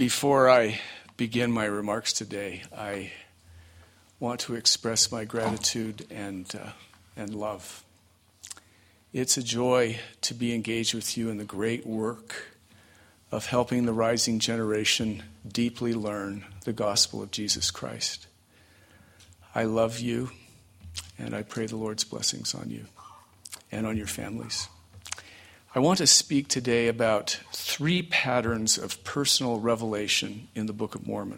Before I begin my remarks today, I want to express my gratitude and love. It's a joy to be engaged with you in the great work of helping the rising generation deeply learn the gospel of Jesus Christ. I love you, and I pray the Lord's blessings on you and on your families. I want to speak today about 3 patterns of personal revelation in the Book of Mormon.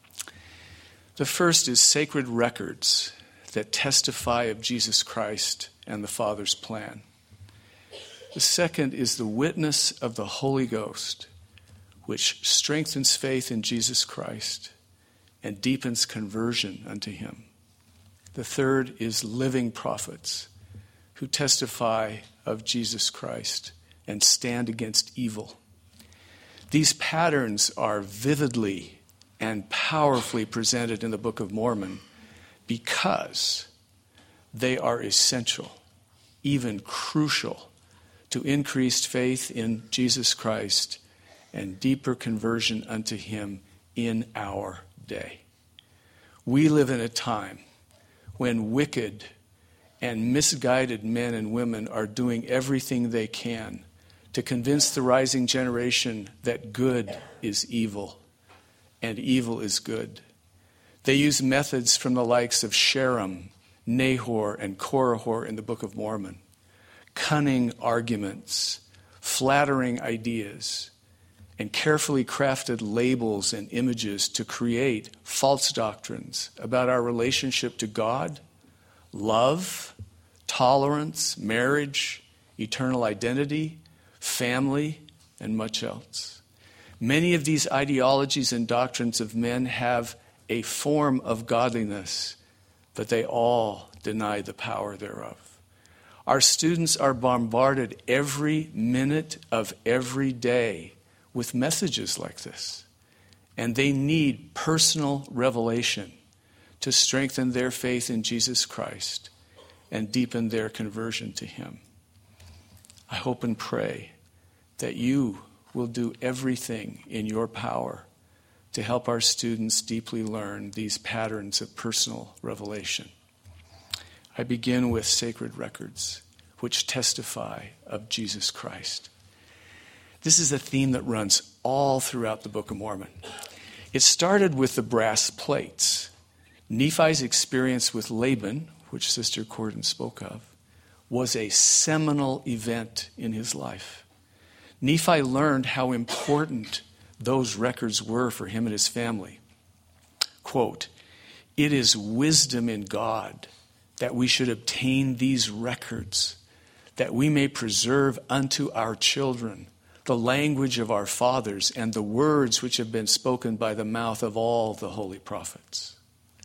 The first is sacred records that testify of Jesus Christ and the Father's plan. The second is the witness of the Holy Ghost, which strengthens faith in Jesus Christ and deepens conversion unto him. The third is living prophets who testify of Jesus Christ and stand against evil. These patterns are vividly and powerfully presented in the Book of Mormon because they are essential, even crucial, to increased faith in Jesus Christ and deeper conversion unto him in our day. We live in a time when wicked and misguided men and women are doing everything they can to convince the rising generation that good is evil and evil is good. They use methods from the likes of Sherem, Nahor, and Korihor in the Book of Mormon. Cunning arguments, flattering ideas, and carefully crafted labels and images to create false doctrines about our relationship to God, love, tolerance, marriage, eternal identity, family, and much else. Many of these ideologies and doctrines of men have a form of godliness, but they all deny the power thereof. Our students are bombarded every minute of every day with messages like this, and they need personal revelation to strengthen their faith in Jesus Christ and deepen their conversion to him. I hope and pray that you will do everything in your power to help our students deeply learn these patterns of personal revelation. I begin with sacred records, which testify of Jesus Christ. This is a theme that runs all throughout the Book of Mormon. It started with the brass plates. Nephi's experience with Laban, which Sister Corden spoke of, was a seminal event in his life. Nephi learned how important those records were for him and his family. Quote, "It is wisdom in God that we should obtain these records, that we may preserve unto our children the language of our fathers and the words which have been spoken by the mouth of all the holy prophets."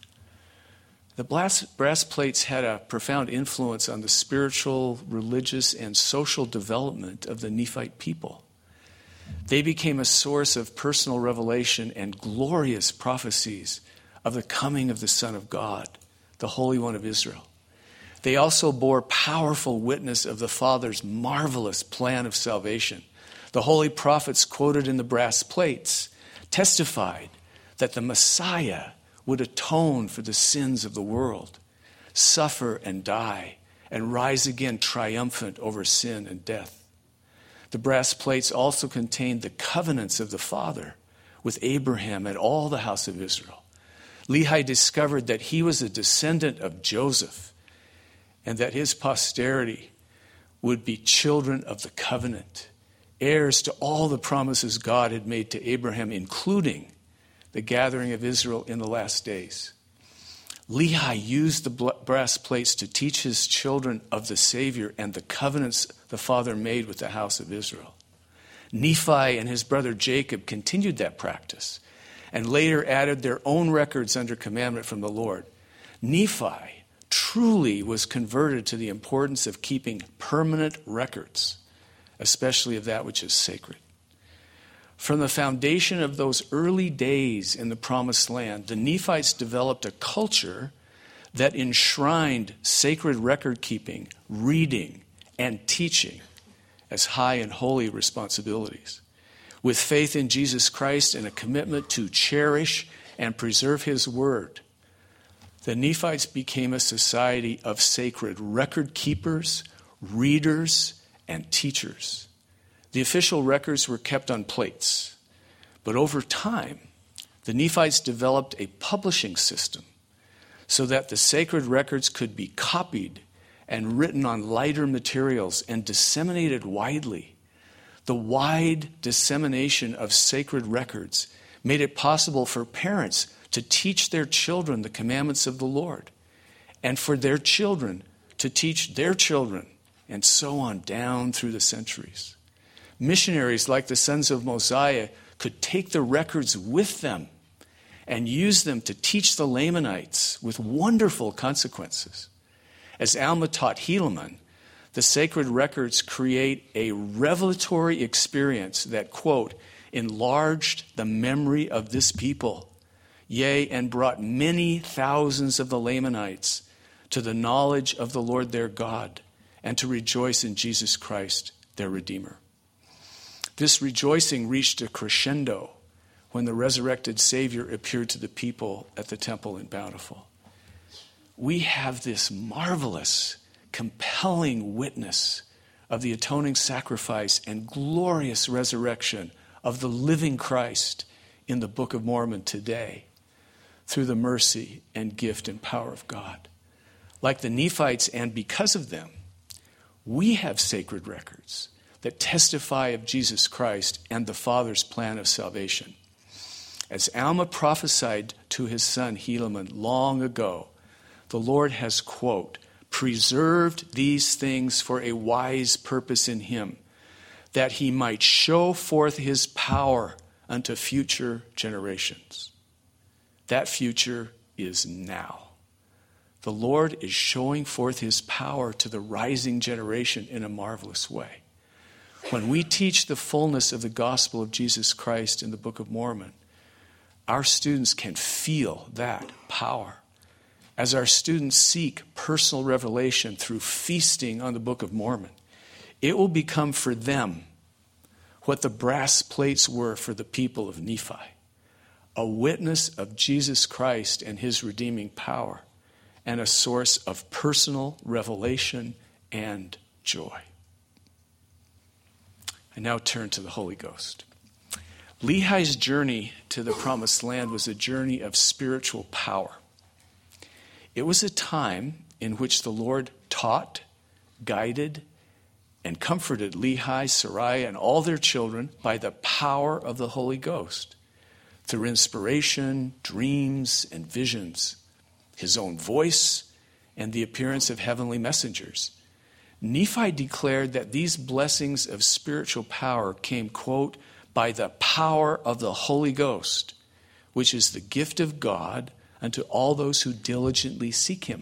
The brass plates had a profound influence on the spiritual, religious, and social development of the Nephite people. They became a source of personal revelation and glorious prophecies of the coming of the Son of God, the Holy One of Israel. They also bore powerful witness of the Father's marvelous plan of salvation. The holy prophets quoted in the brass plates testified that the Messiah would atone for the sins of the world, suffer and die, and rise again triumphant over sin and death. The brass plates also contained the covenants of the Father with Abraham and all the house of Israel. Lehi discovered that he was a descendant of Joseph and that his posterity would be children of the covenant, heirs to all the promises God had made to Abraham, including the gathering of Israel in the last days. Lehi used the brass plates to teach his children of the Savior and the covenants the Father made with the house of Israel. Nephi and his brother Jacob continued that practice and later added their own records under commandment from the Lord. Nephi truly was converted to the importance of keeping permanent records, especially of that which is sacred. From the foundation of those early days in the Promised Land, the Nephites developed a culture that enshrined sacred record keeping, reading, and teaching as high and holy responsibilities. with faith in Jesus Christ and a commitment to cherish and preserve his word, the Nephites became a society of sacred record keepers, readers, and teachers. The official records were kept on plates, but over time, the Nephites developed a publishing system so that the sacred records could be copied and written on lighter materials and disseminated widely. The wide dissemination of sacred records made it possible for parents to teach their children the commandments of the Lord, and for their children to teach their children, and so on down through the centuries. Missionaries like the sons of Mosiah could take the records with them and use them to teach the Lamanites with wonderful consequences. As Alma taught Helaman, the sacred records create a revelatory experience that, quote, enlarged the memory of this people, yea, and brought many thousands of the Lamanites to the knowledge of the Lord their God and to rejoice in Jesus Christ, their Redeemer. This rejoicing reached a crescendo when the resurrected Savior appeared to the people at the temple in Bountiful. We have this marvelous, compelling witness of the atoning sacrifice and glorious resurrection of the living Christ in the Book of Mormon today through the mercy and gift and power of God. Like the Nephites, and because of them, we have sacred records that testify of Jesus Christ and the Father's plan of salvation. As Alma prophesied to his son Helaman long ago, the Lord has, quote, preserved these things for a wise purpose in him, that he might show forth his power unto future generations. That future is now. The Lord is showing forth his power to the rising generation in a marvelous way. When we teach the fullness of the gospel of Jesus Christ in the Book of Mormon, our students can feel that power. As our students seek personal revelation through feasting on the Book of Mormon, it will become for them what the brass plates were for the people of Nephi, a witness of Jesus Christ and his redeeming power, and a source of personal revelation and joy. I now turn to the Holy Ghost. Lehi's journey to the Promised Land was a journey of spiritual power. It was a time in which the Lord taught, guided, and comforted Lehi, Sariah, and all their children by the power of the Holy Ghost, through inspiration, dreams, and visions, his own voice, and the appearance of heavenly messengers. Nephi declared that these blessings of spiritual power came, quote, by the power of the Holy Ghost, which is the gift of God unto all those who diligently seek him.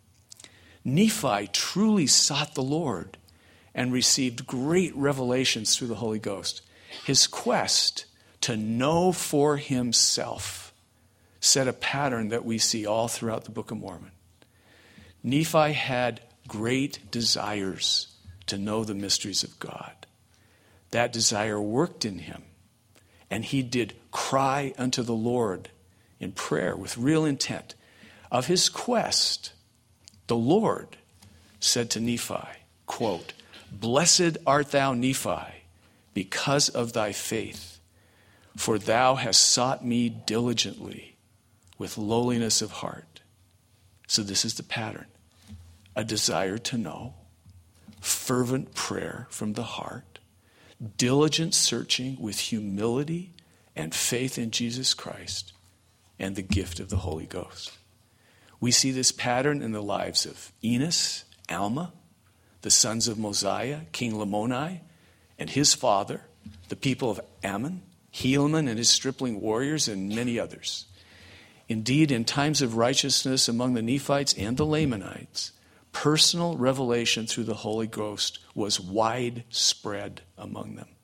Nephi truly sought the Lord and received great revelations through the Holy Ghost. His quest to know for himself set a pattern that we see all throughout the Book of Mormon. Nephi had great desires to know the mysteries of God. That desire worked in him, and he did cry unto the Lord in prayer with real intent. Of his quest, the Lord said to Nephi, quote, blessed art thou, Nephi, because of thy faith, for thou hast sought me diligently with lowliness of heart. So this is the pattern. A desire to know, fervent prayer from the heart, diligent searching with humility and faith in Jesus Christ, and the gift of the Holy Ghost. We see this pattern in the lives of Enos, Alma, the sons of Mosiah, King Lamoni, and his father, the people of Ammon, Helaman and his stripling warriors, and many others. Indeed, in times of righteousness among the Nephites and the Lamanites, personal revelation through the Holy Ghost was widespread among them.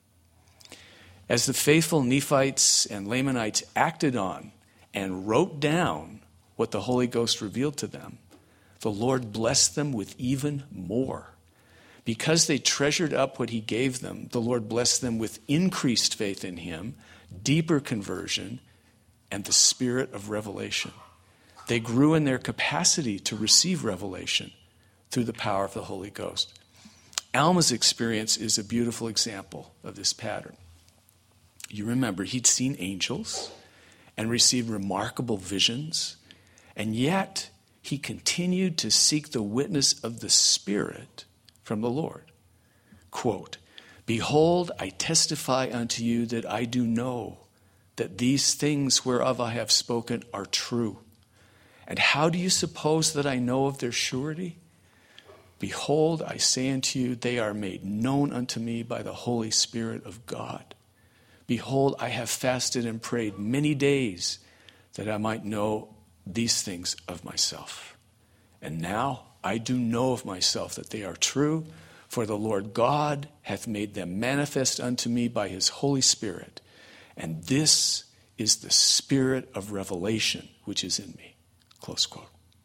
As the faithful Nephites and Lamanites acted on and wrote down what the Holy Ghost revealed to them, the Lord blessed them with even more, Because they treasured up what he gave them, the Lord blessed them with increased faith in him, deeper conversion, and the spirit of revelation. They grew in their capacity to receive revelation through the power of the Holy Ghost. Alma's experience is a beautiful example of this pattern. You remember, he'd seen angels and received remarkable visions, and yet he continued to seek the witness of the Spirit from the Lord. Quote, "Behold, I testify unto you that I do know that these things whereof I have spoken are true. And how do you suppose that I know of their surety? Behold, I say unto you, they are made known unto me by the Holy Spirit of God. Behold, I have fasted and prayed many days that I might know these things of myself. And now I do know of myself that they are true, for the Lord God hath made them manifest unto me by his Holy Spirit. And this is the spirit of revelation which is in me." Close quote.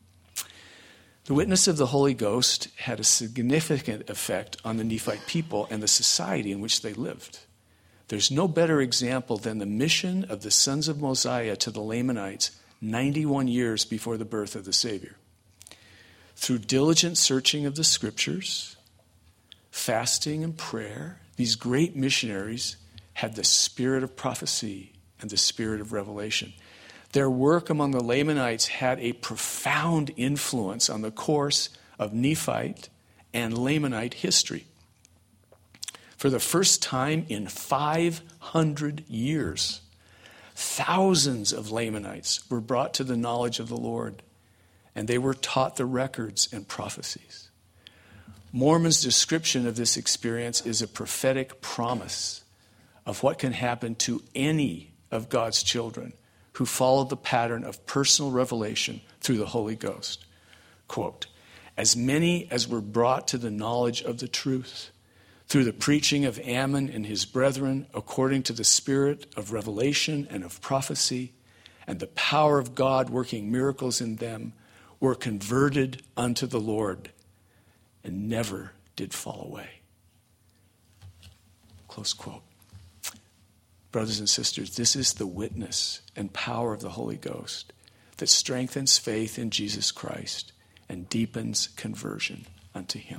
The witness of the Holy Ghost had a significant effect on the Nephite people and the society in which they lived. There's no better example than the mission of the sons of Mosiah to the Lamanites 91 years before the birth of the Savior. Through diligent searching of the scriptures, fasting and prayer, these great missionaries had the spirit of prophecy and the spirit of revelation. Their work among the Lamanites had a profound influence on the course of Nephite and Lamanite history. For the first time in 500 years, thousands of Lamanites were brought to the knowledge of the Lord, and they were taught the records and prophecies. Mormon's description of this experience is a prophetic promise of what can happen to any of God's children who followed the pattern of personal revelation through the Holy Ghost. Quote, "As many as were brought to the knowledge of the truth, through the preaching of Ammon and his brethren, according to the spirit of revelation and of prophecy, and the power of God working miracles in them, were converted unto the Lord, and never did fall away." Close quote. Brothers and sisters, this is the witness and power of the Holy Ghost that strengthens faith in Jesus Christ and deepens conversion unto him.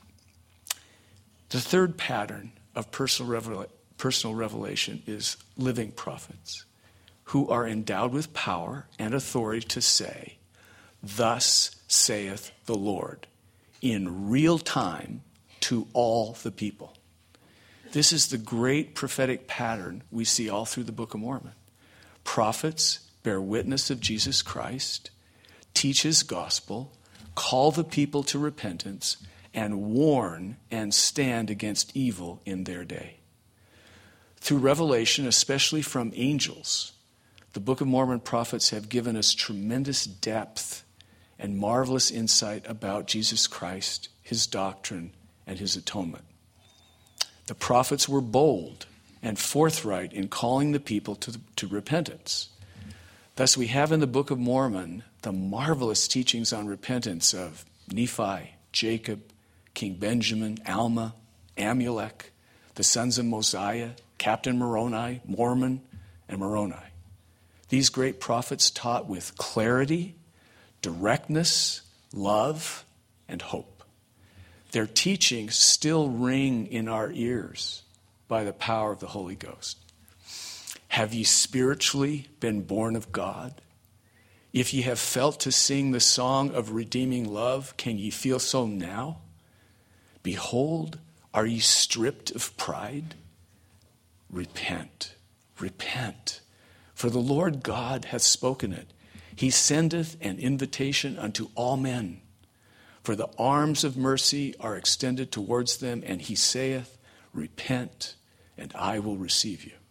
The third pattern of personal revelation is living prophets who are endowed with power and authority to say, "Thus saith the Lord," in real time to all the people. This is the great prophetic pattern we see all through the Book of Mormon. Prophets bear witness of Jesus Christ, teach his gospel, call the people to repentance, and warn and stand against evil in their day. Through revelation, especially from angels, the Book of Mormon prophets have given us tremendous depth and marvelous insight about Jesus Christ, his doctrine, and his atonement. The prophets were bold and forthright in calling the people to repentance. Thus, we have in the Book of Mormon the marvelous teachings on repentance of Nephi, Jacob, King Benjamin, Alma, Amulek, the sons of Mosiah, Captain Moroni, Mormon, and Moroni. These great prophets taught with clarity, directness, love, and hope. Their teachings still ring in our ears by the power of the Holy Ghost. Have ye spiritually been born of God? If ye have felt to sing the song of redeeming love, can ye feel so now? Behold, are ye stripped of pride? Repent, repent, for the Lord God hath spoken it. He sendeth an invitation unto all men. For the arms of mercy are extended towards them, and he saith, Repent, and I will receive you.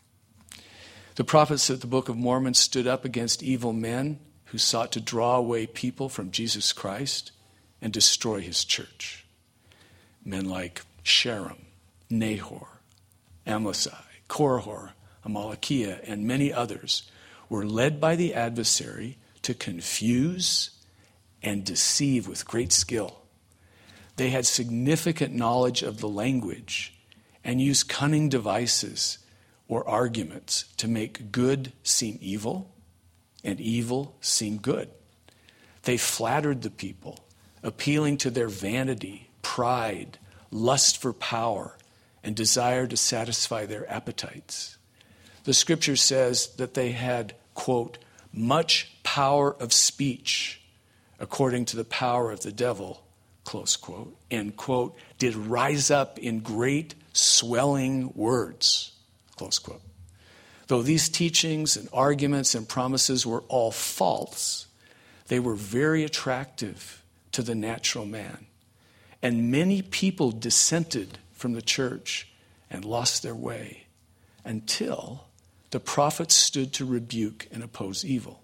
The prophets of the Book of Mormon stood up against evil men who sought to draw away people from Jesus Christ and destroy his church. Men like Sherem, Nahor, Amasai, Korihor, Amalickiah, and many others were led by the adversary to confuse and deceive with great skill. They had significant knowledge of the language and used cunning devices or arguments to make good seem evil and evil seem good. They flattered the people, appealing to their vanity, pride, lust for power, and desire to satisfy their appetites. The scripture says that they had, quote, much power of speech, according to the power of the devil, close quote, and, quote, did rise up in great swelling words, close quote. Though these teachings and arguments and promises were all false, they were very attractive to the natural man. And many people dissented from the church and lost their way until the prophets stood to rebuke and oppose evil.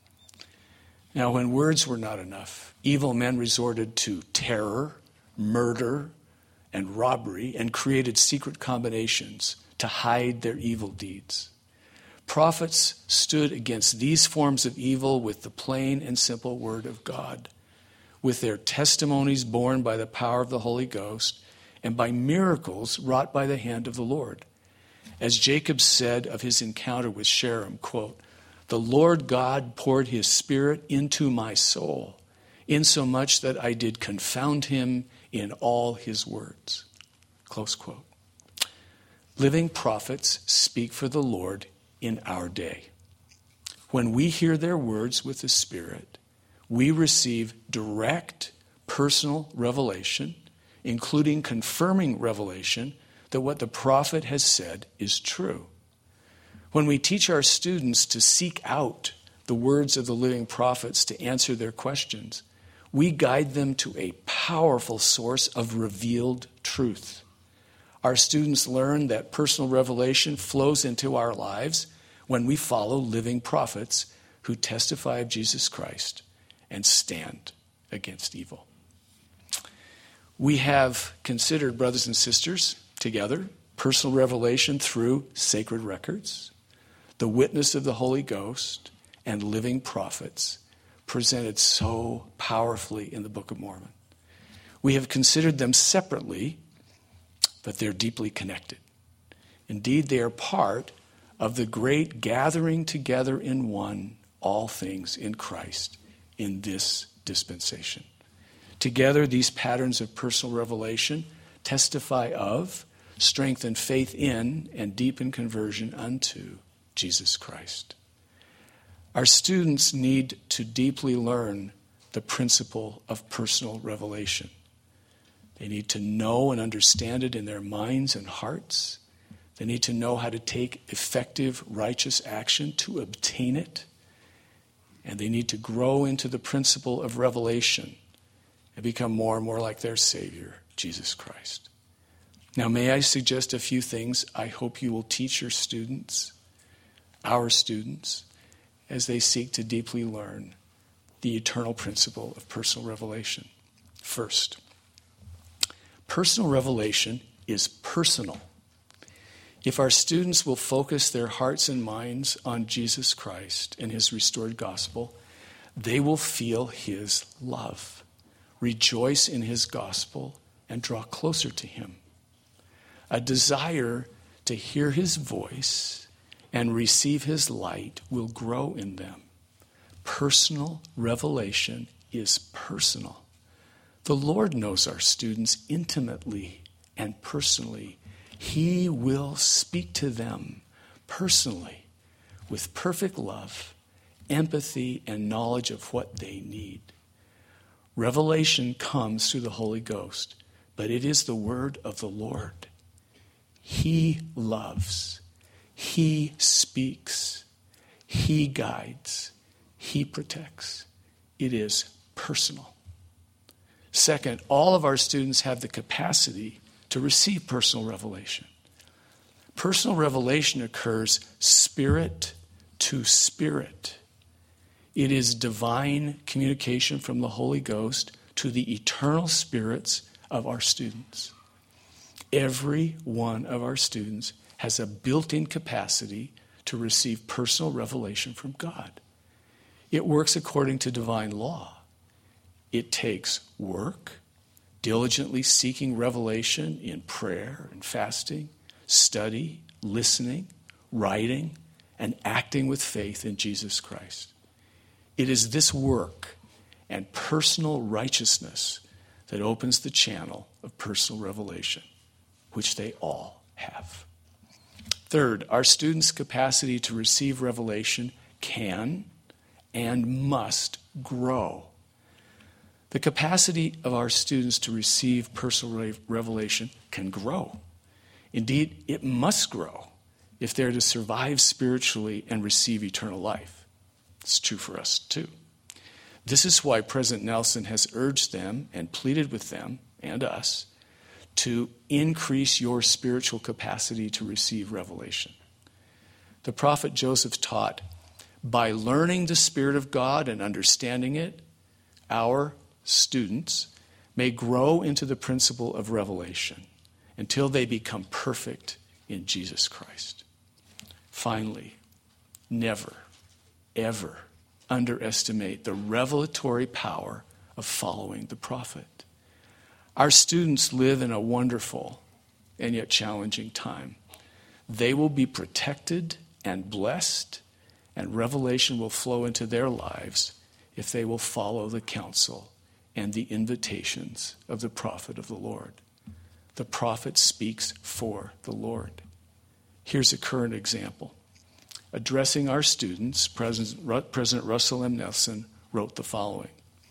Now, when words were not enough, evil men resorted to terror, murder, and robbery and created secret combinations to hide their evil deeds. Prophets stood against these forms of evil with the plain and simple word of God, with their testimonies borne by the power of the Holy Ghost and by miracles wrought by the hand of the Lord. As Jacob said of his encounter with Sherem, quote, the Lord God poured his spirit into my soul, insomuch that I did confound him in all his words. Close quote. Living prophets speak for the Lord in our day. When we hear their words with the Spirit, we receive direct personal revelation, including confirming revelation that what the prophet has said is true. When we teach our students to seek out the words of the living prophets to answer their questions, we guide them to a powerful source of revealed truth. Our students learn that personal revelation flows into our lives when we follow living prophets who testify of Jesus Christ and stand against evil. We have considered, brothers and sisters, together, personal revelation through sacred records, the witness of the Holy Ghost, and living prophets presented so powerfully in the Book of Mormon. We have considered them separately, but they're deeply connected. Indeed, they are part of the great gathering together in one, all things in Christ, in this dispensation. Together, these patterns of personal revelation testify of, strengthen faith in, and deepen conversion unto Jesus Christ. Our students need to deeply learn the principle of personal revelation. They need to know and understand it in their minds and hearts. They need to know how to take effective, righteous action to obtain it. And they need to grow into the principle of revelation and become more and more like their Savior, Jesus Christ. Now, may I suggest a few things I hope you will teach your students, our students, as they seek to deeply learn the eternal principle of personal revelation. First, personal revelation is personal. If our students will focus their hearts and minds on Jesus Christ and his restored gospel, they will feel his love, rejoice in his gospel, and draw closer to him. A desire to hear his voice and receive his light will grow in them. Personal revelation is personal. The Lord knows our students intimately and personally. He will speak to them personally with perfect love, empathy, and knowledge of what they need. Revelation comes through the Holy Ghost, but it is the word of the Lord. He loves. He speaks. He guides. He protects. It is personal. Second, all of our students have the capacity to receive personal revelation. Personal revelation occurs spirit to spirit. It is divine communication from the Holy Ghost to the eternal spirits of our students. Every one of our students has a built-in capacity to receive personal revelation from God. It works according to divine law. It takes work, diligently seeking revelation in prayer and fasting, study, listening, writing, and acting with faith in Jesus Christ. It is this work and personal righteousness that opens the channel of personal revelation, which they all have. Third, our students' capacity to receive revelation can and must grow. The capacity of our students to receive personal revelation can grow. Indeed, it must grow if they're to survive spiritually and receive eternal life. It's true for us too. This is why President Nelson has urged them and pleaded with them and us to increase your spiritual capacity to receive revelation. The prophet Joseph taught, by learning the Spirit of God and understanding it, our students may grow into the principle of revelation until they become perfect in Jesus Christ. Finally, never, ever underestimate the revelatory power of following the prophet. Our students live in a wonderful and yet challenging time. They will be protected and blessed, and revelation will flow into their lives if they will follow the counsel and the invitations of the prophet of the Lord. The prophet speaks for the Lord. Here's a current example. Addressing our students, President Russell M. Nelson wrote the following: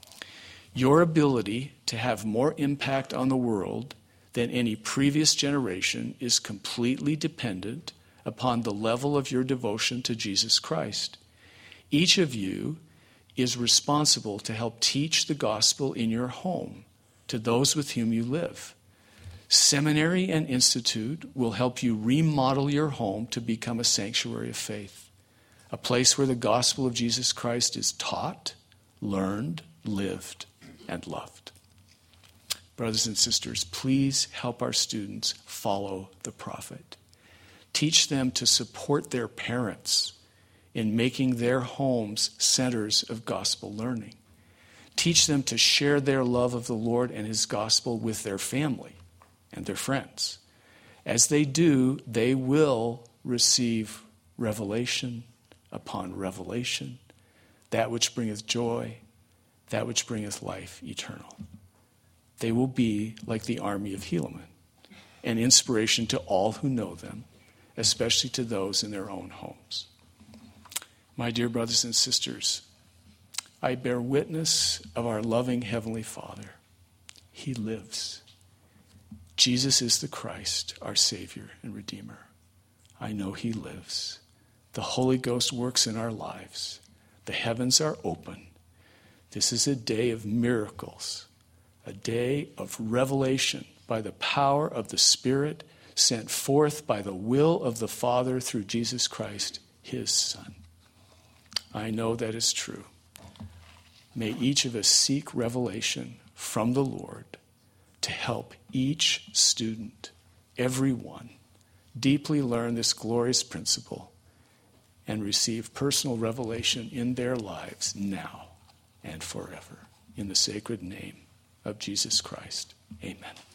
your ability to have more impact on the world than any previous generation is completely dependent upon the level of your devotion to Jesus Christ. Each of you is responsible to help teach the gospel in your home to those with whom you live. Seminary and institute will help you remodel your home to become a sanctuary of faith, a place where the gospel of Jesus Christ is taught, learned, lived, and loved. Brothers and sisters, please help our students follow the prophet. Teach them to support their parents in making their homes centers of gospel learning. Teach them to share their love of the Lord and his gospel with their family and their friends. As they do, they will receive revelation upon revelation, that which bringeth joy, that which bringeth life eternal. They will be like the army of Helaman, an inspiration to all who know them, especially to those in their own homes. My dear brothers and sisters, I bear witness of our loving Heavenly Father. He lives. Jesus is the Christ, our Savior and Redeemer. I know he lives. The Holy Ghost works in our lives. The heavens are open. This is a day of miracles, a day of revelation by the power of the Spirit sent forth by the will of the Father through Jesus Christ, his Son. I know that is true. May each of us seek revelation from the Lord to help each student, everyone, deeply learn this glorious principle and receive personal revelation in their lives now and forever. In the sacred name of Jesus Christ, amen.